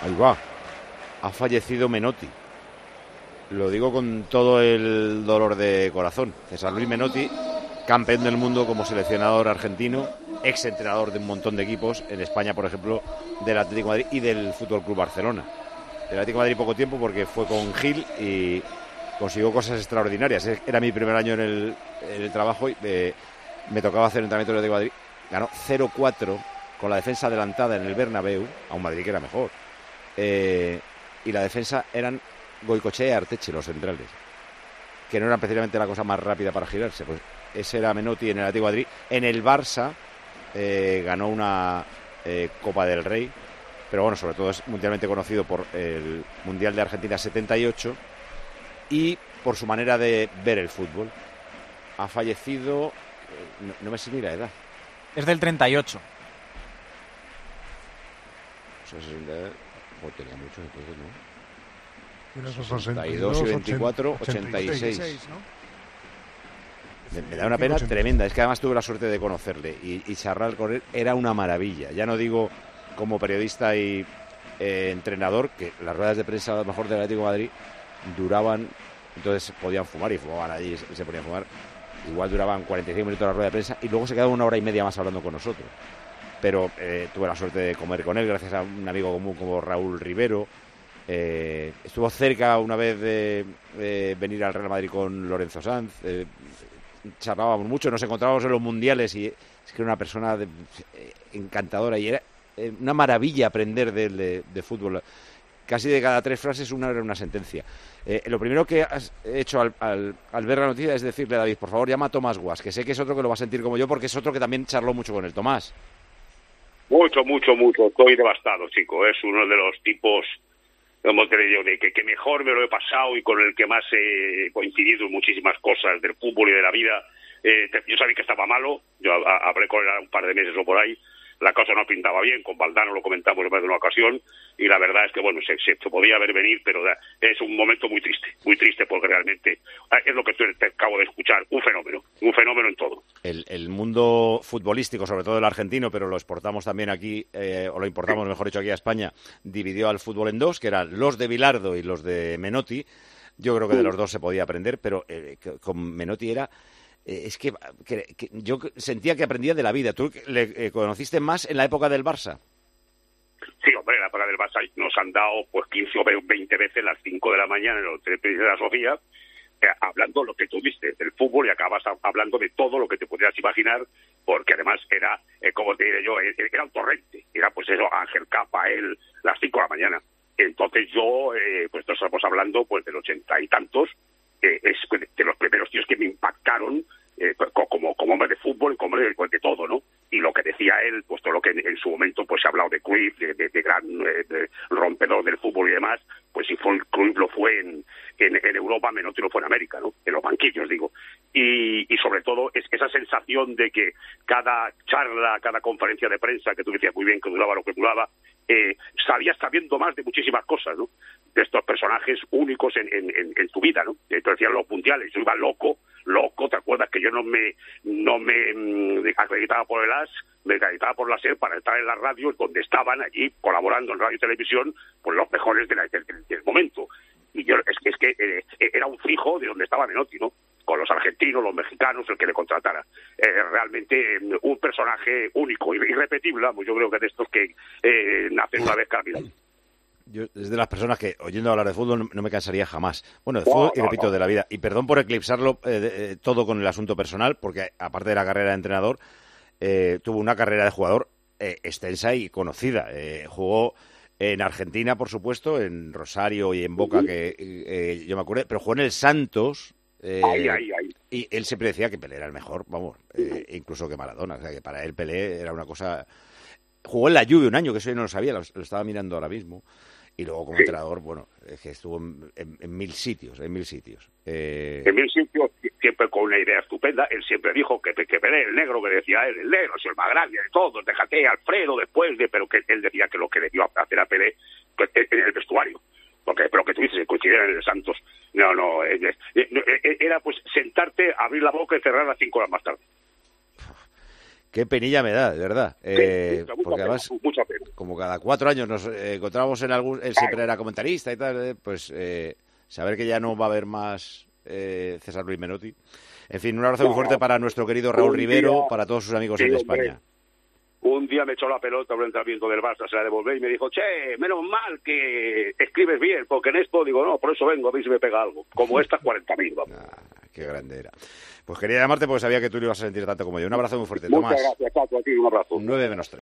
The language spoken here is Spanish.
Ahí va. Ha fallecido Menotti. Lo digo con todo el dolor de corazón. César Luis Menotti, campeón del mundo como seleccionador argentino, exentrenador de un montón de equipos, en España, por ejemplo, del Atlético de Madrid y del Fútbol Club Barcelona. Del Atlético de Madrid poco tiempo porque fue con Gil y consiguió cosas extraordinarias. Era mi primer año en el trabajo y me tocaba hacer entrenamiento del Atlético de Madrid. Ganó 0-4 con la defensa adelantada en el Bernabéu, a un Madrid que era mejor. Y la defensa eran Goicoechea y Arteche, los centrales, que no eran precisamente la cosa más rápida para girarse. Pues ese era Menotti en el Atlético de Madrid. En el Barça ganó una Copa del Rey, pero bueno, sobre todo es mundialmente conocido por el Mundial de Argentina 78 y por su manera de ver el fútbol. Ha fallecido, no me sé ni la edad. Es del 38. Tenía mucho entonces, ¿no? 62 y 24, 86. ¿no? Me da una pena tremenda. Es que además tuve la suerte de conocerle y charlar con él era una maravilla. Ya no digo como periodista y entrenador, que las ruedas de prensa a lo mejor del Atlético de Madrid duraban, entonces podían fumar y fumaban allí, se ponían a fumar. Igual duraban 45 minutos la rueda de prensa y luego se quedaba 1 hora y media más hablando con nosotros. Pero tuve la suerte de comer con él gracias a un amigo común como Raúl Rivero. Estuvo cerca una vez de venir al Real Madrid con Lorenzo Sanz. Charlábamos mucho, nos encontrábamos en los mundiales y es que era una persona encantadora y era una maravilla aprender de fútbol. Casi de cada 3 frases una era una sentencia. Lo primero que has hecho al ver la noticia es decirle a David, por favor, llama a Tomás Guas, que sé que es otro que lo va a sentir como yo, porque es otro que también charló mucho con él. Tomás. Mucho. Estoy devastado, chico. Es uno de los tipos, como te digo, que mejor me lo he pasado y con el que más he coincidido en muchísimas cosas del fútbol y de la vida. Yo sabía que estaba malo. Yo hablé con él un par de meses o por ahí. La cosa no pintaba bien, con Valdano lo comentamos en más de una ocasión, y la verdad es que, bueno, se podía ver venir, pero es un momento muy triste, porque realmente es lo que te acabo de escuchar, un fenómeno en todo. El mundo futbolístico, sobre todo el argentino, pero lo exportamos también aquí, o lo importamos, mejor dicho, aquí a España, dividió al fútbol en 2, que eran los de Bilardo y los de Menotti. Yo creo que de los dos se podía aprender, pero con Menotti era... es que yo sentía que aprendía de la vida. ¿Tú le conociste más en la época del Barça? Sí, hombre, en la época del Barça nos han dado pues 15 o 20 veces las 5 de la mañana en el Hotel Princesa Sofía, hablando lo que tú viste del fútbol, y acabas hablando de todo lo que te pudieras imaginar, porque además era, como te diré yo, era un torrente. Era pues eso, Ángel Capa, él, las 5 de la mañana. Entonces yo, pues estamos hablando pues del 80 y tantos, es de los primeros tíos que me impactaron como hombre de fútbol y como hombre de todo, ¿no? Y lo que decía él, pues todo lo que en su momento pues se ha hablado de Cruyff, de gran rompedor del fútbol y demás, pues si Cruyff lo fue en Europa, Menotti lo fue en América, ¿no? En los banquillos, digo. Y sobre todo es esa sensación de que cada charla, cada conferencia de prensa, que tú decías muy bien que duraba lo que duraba, sabías sabiendo más de muchísimas cosas, ¿no? De estos personajes únicos en tu vida, ¿no? Te decían los mundiales, yo iba loco, ¿te acuerdas que yo no me acreditaba por el AS, me acreditaba por la SER para estar en las radios donde estaban allí colaborando en radio y televisión, pues los mejores del momento? Y yo es que era un fijo de donde estaba Menotti, ¿no? Con los argentinos, los mexicanos, el que le contratara. Realmente un personaje único, irrepetible, vamos, yo creo que de estos que nacen una vez cada vida. Yo es de las personas que, oyendo hablar de fútbol, no me cansaría jamás. Bueno, de fútbol y repito, de la vida. Y perdón por eclipsarlo todo con el asunto personal, porque aparte de la carrera de entrenador, tuvo una carrera de jugador extensa y conocida. Jugó en Argentina, por supuesto, en Rosario y en Boca, que yo me acuerdo, pero jugó en el Santos. Y él siempre decía que Pelé era el mejor, vamos, incluso que Maradona. O sea, que para él Pelé era una cosa... Jugó en la Juve un año, que eso yo no lo sabía, lo estaba mirando ahora mismo. Y luego como entrenador, bueno, es que estuvo en 1000 sitios, En 1000 sitios, siempre con una idea estupenda. Él siempre dijo que Pelé, el negro, que decía él, el negro es el más grande de todos, déjate Alfredo después pero que él decía que lo que debió hacer a Pelé en el vestuario. Pero que tú dices, coincidieron en el Santos. No, era pues sentarte, abrir la boca y cerrarla 5 horas más tarde. Qué penilla me da, de verdad. Porque además, mucha pena. como cada 4 años nos encontrábamos en algún... Él siempre era comentarista y tal, pues saber que ya no va a haber más César Luis Menotti. En fin, un abrazo muy fuerte para nuestro querido Raúl Rivero, para todos sus amigos en España. Un día me echó la pelota por el entrenamiento del Barça, se la devolví y me dijo, che, menos mal que escribes bien, porque en esto digo, no, por eso vengo, a ver si me pega algo. Como estas 40.000, vamos. Qué grande era. Pues quería llamarte porque sabía que tú lo ibas a sentir tanto como yo. Un abrazo muy fuerte, Muchas Tomás. gracias, Paco, a ti, un abrazo. 9 menos 3.